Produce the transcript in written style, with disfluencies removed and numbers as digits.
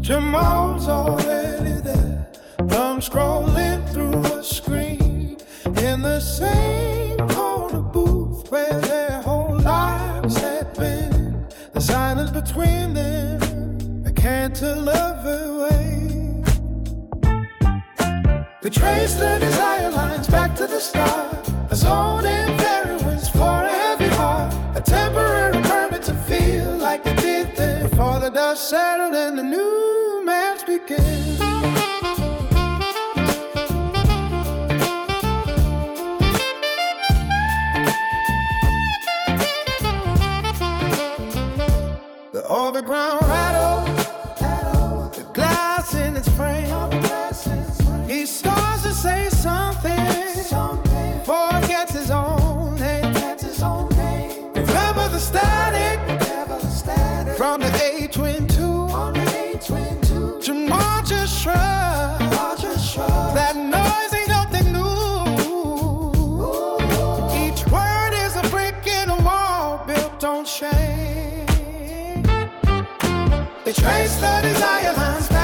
Tomorrow's already there. I'm scrolling through a screen in the same corner booth where their whole lives had been. The silence between them, I can't tell love away. We trace the desire lines back to the start. A zone in variance for every heart. A temporary permit to feel like they did then. Before the dust settled and the new man's begin. The overground rattle, the glass in its frame. He starts to say something, forgets his own name. Remember the static from the A22. Jamal just shrugged. That noise ain't nothing new. Each word is a brick in a wall built on shame. They trace the desire lines